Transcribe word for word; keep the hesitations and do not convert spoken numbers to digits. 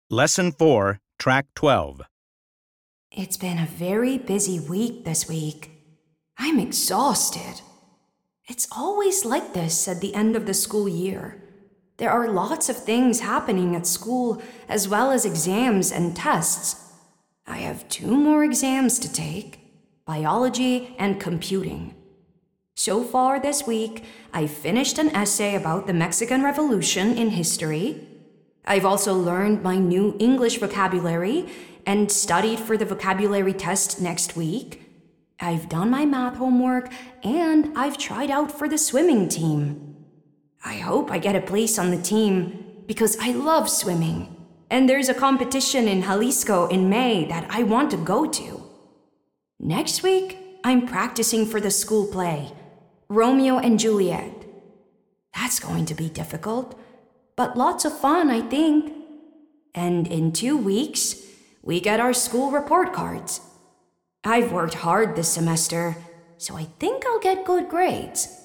Lesson four, Track twelve. It's been a very busy week this week. I'm exhausted. It's always like this at the end of the school year. There are lots of things happening at school, as well as exams and tests. I have two more exams to take, biology and computing. So far this week, I've finished an essay about the Mexican Revolution in history. I've also learned my new English vocabulary and studied for the vocabulary test next week. I've done my math homework and I've tried out for the swimming team. I hope I get a place on the team because I love swimming. And there's a competition in Jalisco in May that I want to go to. Next week, I'm practicing for the school play, Romeo and Juliet. That's going to be difficult, but lots of fun, I think. And in two weeks, we get our school report cards. I've worked hard this semester, so I think I'll get good grades.